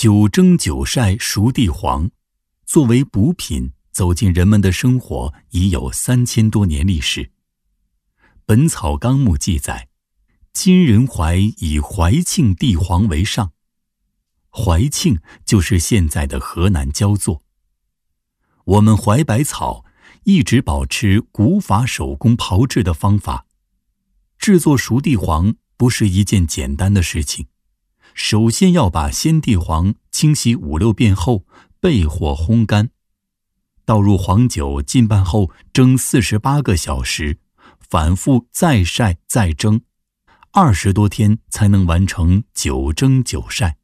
9蒸9晒熟地黄，作为补品走进人们的生活已有3000多年历史。《本草纲目》记载，今人怀以怀庆地黄为上。怀庆就是现在的河南焦作。我们怀百草一直保持古法手工炮制的方法。制作熟地黄不是一件简单的事情，首先要把鲜地黄清洗5-6遍后焙火烘干，倒入黄酒浸拌后蒸48个小时，反复再晒再蒸，20多天才能完成9蒸9晒。